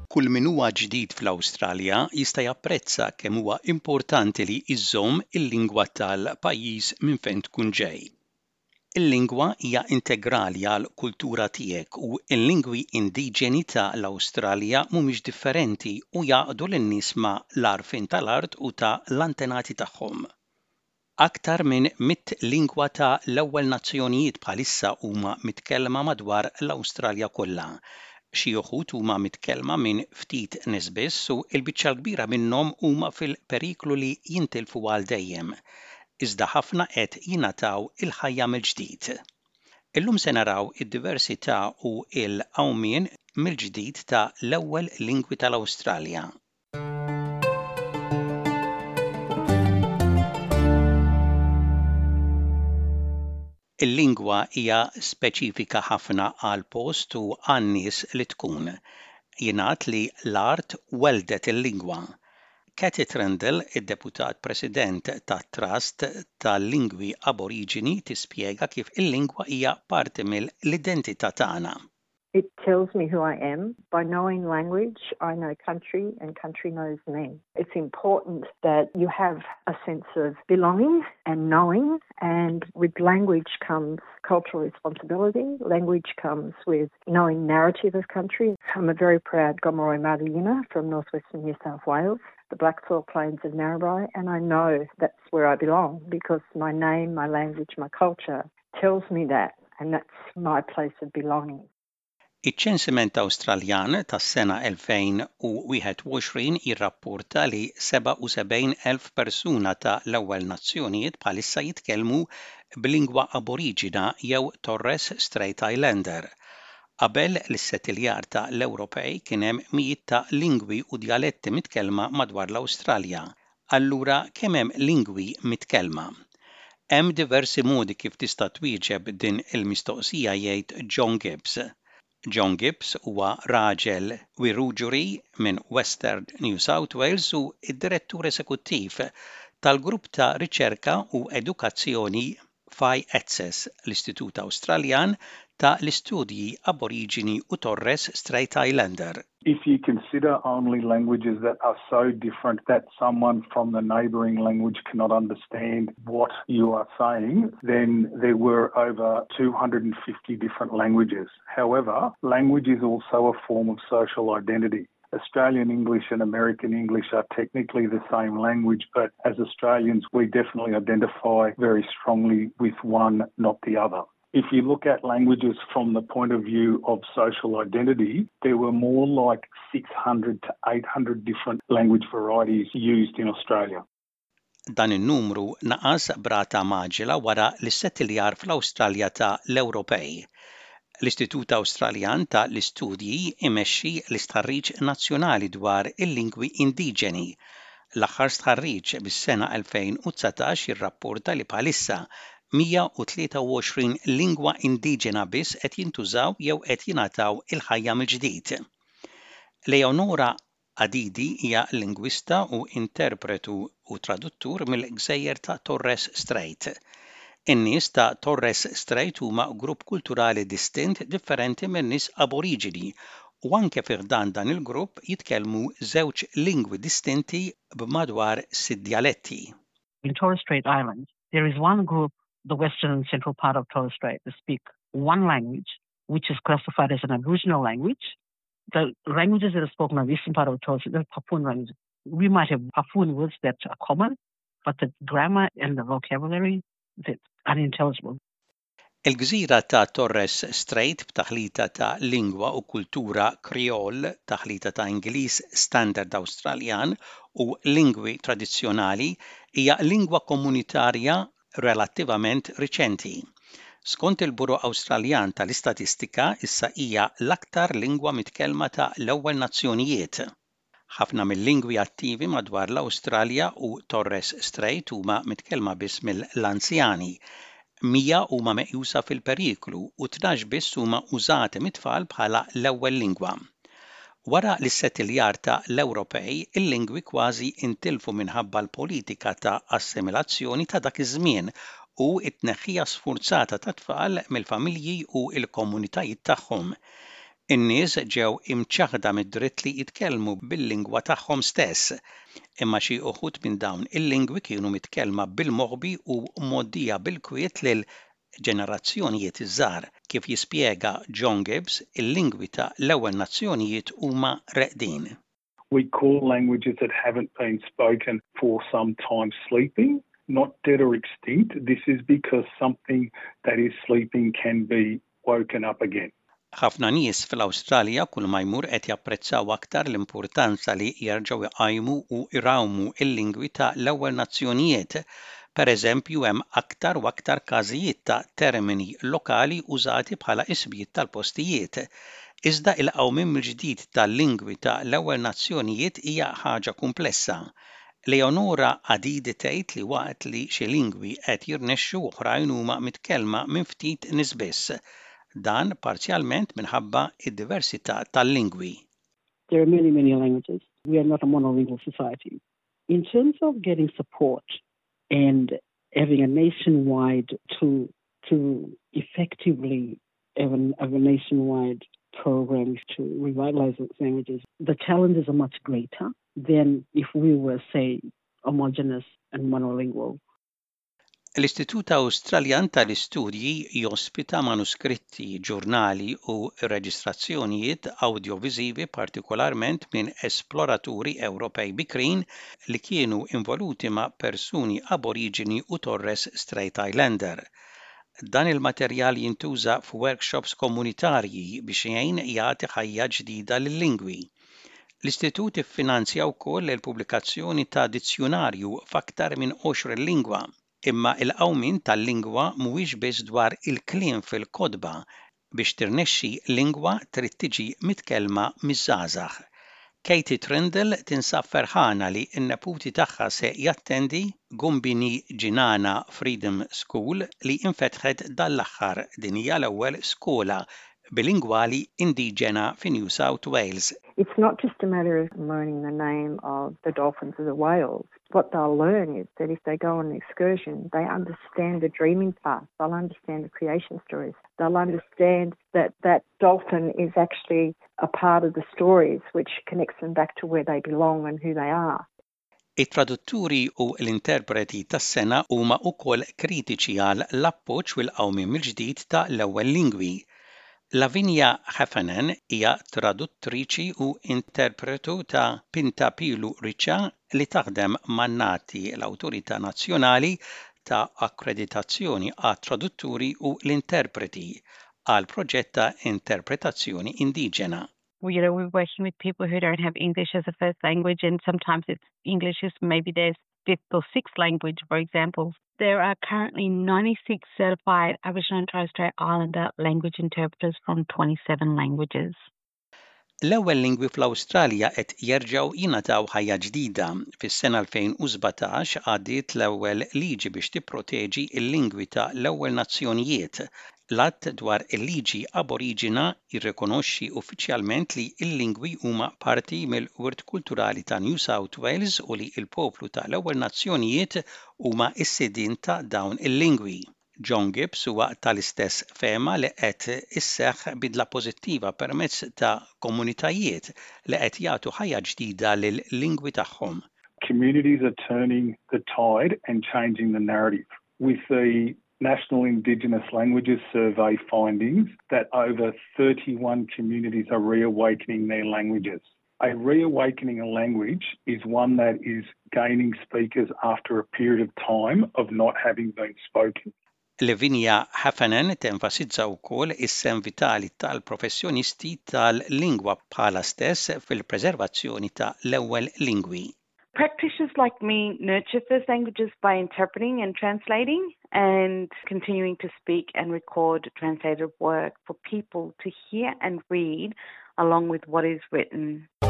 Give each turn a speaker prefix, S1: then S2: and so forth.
S1: Kull min huwa ġdid fl-Awstralja jista' japprezza kemm huwa importanti li jżomm il-lingwa tal-pajjiż minn fejn tkun ġej. Il-lingwa hija integrali għall kultura tiegħek u l-lingwi indiġeni tal-Awstralja mhumiex differenti u jgħaqdu lin-nies ma' l-għarfien tal-art u tal-antenati tagħhom. Aktar minn 100 lingwa ta' l-ewwel nazzjonijiet bħalissa huma mitkellma madwar l-Awstralja kollha. Xi wħud huma mitkellma minn ftit nies biss u l-biċċa l-kbira minnhom huma fil-periklu li jintilfu għal dejjem. Iżda ħafna qed jingħataw il-ħajja mill-ġdid. Illum se naraw id-diversità u l-għawmien mill-ġdid ta' l-ewwel lingwi tal-Awstralja. Il-lingwa hija speċifika ħafna għal post u għan-nies li tkun. Jingħad li l-art weldet il-lingwa. Katie Trendle, id-deputat President tat-Trust tal-Lingwi Aboriġini, tispjega kif il-lingwa hija parti mill-identità tagħna.
S2: It tells me who I am. By knowing language, I know country and country knows me. It's important that you have a sense of belonging and knowing, and with language comes cultural responsibility. Language comes with knowing narrative of country. I'm a very proud Gomeroi Maruyina from northwestern New South Wales, the Black Soil Plains of Narrabri, and I know that's where I belong because my name, my language, my culture tells me that, and that's my place of belonging.
S1: Iċ-ċensiment Awstraljan tas-sena 2021 jirrapporta li 77,000 persuna ta' l-ewwel nazzjonijiet bħalissa jitkellmu b'lingwa aboriġina jew Torres Strait Islander. Qabel l-settiljar ta' l-Ewropej kien hemm mijiet ta' lingwi u djaletti mitkellma madwar l-Awstralja. Allura kemm hemm lingwi mitkellma? Hemm diversi modi kif tista' twieġeb din il-mistoqsija jgħid John Gibbs. John Gibbs huwa raġel Wiradjuri minn Western New South Wales u id-direttur eżekuttiv tal-grupp ta' riċerka u edukazzjoni Phi Access, l-Istitut Awstraljan ta' l-Istudji Aboriġini u Torres Strait Islander.
S3: If you consider only languages that are so different that someone from the neighbouring language cannot understand what you are saying, then there were over 250 different languages. However, language is also a form of social identity. Australian English and American English are technically the same language, but as Australians, we definitely identify very strongly with one, not the other. If you look at languages from the point of view of social identity, there were more like 600 to 800 different language varieties used in Australia.
S1: Dan in-numru naqas brata maġila wara l-settiljar fl-Awstralja ta' l-Ewropej. L-Istitut Awstraljan ta' l-Istudji imexxi l-istħarriġ nazzjonali dwar il-lingwi indiġeni. L-aħħar stħarriġ bis-sena 2019 jirrapporta li bħalissa 123 lingwa indiġena biss qed jintużaw jew qed jingħataw il-ħajja mill-ġdid. Leonora Adidi hija lingwista u interpretu u traduttur mill-Gżejjer ta' Torres Strait. In-nies ta' Torres Strait huma grupp kulturali distint differenti minn nies aboriġini u anke fiħdan dan il-grupp jitkellmu żewġ lingwi distinti b'madwar 6 djaletti.
S4: In Torres Strait Islands, there is one group, the western and central part of Torres Strait, that speak one language, which is classified as an Aboriginal language. The languages that are spoken on the eastern part of Torres Strait are Papuan languages. We might have Papuan words that are common, but the grammar and the vocabulary, that's unintelligible.
S1: Il-gżira ta' Torres Strait b'taħlita ta' lingwa u kultura Kriol, taħlita ta' Ingliż standard Awstraljan u lingwi tradizzjonali hija lingwa komunitarja relattivament riċenti. Skont il-Buro Awstraljan tal-Istatistika issa hija l-aktar lingwa mitkellma ta' l-ewwel nazzjonijiet. Ħafna mill-lingwi attivi madwar l-Awstralja u Torres Strait huma mitkellma biss mill-anzjani. 100 huma meqjusa fil-periklu u 12 biss huma użati mit-tfal bħala l-ewwel lingwa. Wara l-settiljar ta' l-Ewropej, il-lingwi kważi intilfu minħabba l-politika ta' assimilazzjoni ta' dak iż-żmien u t-tneħħija sfurzata ta' tfal mill-familji u l-komunitajiet tagħhom. In-nies ġew imċaħda mid-dritt li jitkellmu bil-lingwa tagħhom stess, imma xi uħud minn dawn il-lingwi kienu mitkellma bil-moħħbi u mgħoddija bil-kwiet lil ġenerazzjonijiet iż-żgħar. Kif jispjega John Gibbs, il-lingwi ta' l-ewwel nazzjonijiet huma reqdin.
S3: We call languages that haven't been spoken for some time sleeping, not dead or extinct. This is because something that is sleeping can be woken up again.
S1: Ħafna nies fl-Awstralja kull ma jmur qed japprezzaw aktar l-importanza li jerġgħu iqajmu u irawmu l-lingwi ta' l-ewwel nazzjonijiet. Pereżempju hemm aktar u aktar każijiet ta' termini lokali użati bħala ismijiet tal-postijiet. Iżda il-qawmim mill-ġdid tal-lingwi ta' l-ewwel nazzjonijiet hija ħaġa komplessa. Leonora Adidi tgħid li waqt li xi lingwi qed jirnexxu oħrajn huma mitkellma minn ftit nies biss. Dan parzjalment minħabba id-diversità tal-lingwi.
S4: There are many, many languages. We are not a monolingual society. In terms of getting support and having a nationwide to effectively have a nationwide programs to revitalize those languages, the challenges are much greater than if we were, say, homogeneous and monolingual.
S1: L-Istitut Awstraljan tal-Istudji jospita manuskritti, ġurnali u reġistrazzjonijiet audiovisivi partikolarment minn esploraturi Ewropej bikrin li kienu involuti ma' persuni aboriġini u Torres Strait Islander. Dan il-materjal jintuża f'workshops komunitarji biex jgħin jagħti ħajja ġdida lil-lingwi. L-Istitut iffinanzja wkoll il-pubblikazzjoni ta' dizzjonarju f'aktar minn 20 lingwa. Imma il-qawmin tal-lingwa mhuwiex biss dwar il-kliem fil-kotba biex tirnexxi lingwa trid tiġi mitkellma miż-żgħażagħ. Katie Trindle tinsab ferħana li n-neputi tagħha se jattendi Gumbini Ġinana Freedom School li infetħet dal-aħħar din hija l-ewwel skola bilingwali indiġena fi New South Wales.
S2: It's not just a matter of learning the name of the dolphins or the whales. What they'll learn is that if they go on an excursion, they understand the dreaming path, they'll understand the creation stories, they'll understand that that dolphin is actually a part of the stories which connects them back to where they belong and who they are.
S1: It-tradutturi u l-interpreti tas-sena huma wkoll kritiċi għal l-appoġġ u l-qawmiem il-ġdid ta' l-ewwel lingwi. Lavinia Heffernan hija traduttriċi u interpretu ta' Pintapilu Riċa li taħdem man-nati l-Awtorità Nazzjonali ta' Akkreditazzjoni għat-Tradutturi u l-Interpreti għal proġett ta' interpretazzjoni indiġena.
S5: We're working with people who don't have English as a first language, and sometimes English is maybe their fifth or sixth language, for example. There are currently 96 certified Aboriginal and Torres Strait Islander language interpreters from 27 languages.
S1: L-ewwel lingwi fl-Awstralja qed jerġgħu jingħataw ħajja ġdida. Fis-sena 2017 għaddiet l-ewwel liġi biex tipproteġi l-lingwi ta' l-ewwel nazzjonijiet. L-att dwar il-liġi aboriġina jirrikonoxxi uffiċjalment li l-lingwi huma parti mill-wirt kulturali ta' New South Wales u li l-poplu ta' l-ewwel nazzjonijiet huma s-sidien ta' dawn il-lingwi. John Gibbs huwa tal-istess fehma li qed isseħħ bidla pożittiva permezz ta' komunitajiet li qed jagħtu ħajja ġdida lil-lingwi tagħhom.
S3: Communities are turning the tide and changing the narrative. With the National Indigenous Languages Survey findings that over 31 communities are reawakening their languages. A reawakening a language is one that is gaining speakers after a period of time of not having been spoken.
S1: Lavinia Heffernan tenfasizza wkoll is-sem vitali tal-professjonisti tal-lingwa bħala stess fil-preservazzjoni ta' l-ewwel lingwi.
S5: Practitioners like me nurture first languages by interpreting and translating and continuing to speak and record translated work for people to hear and read along with what is written.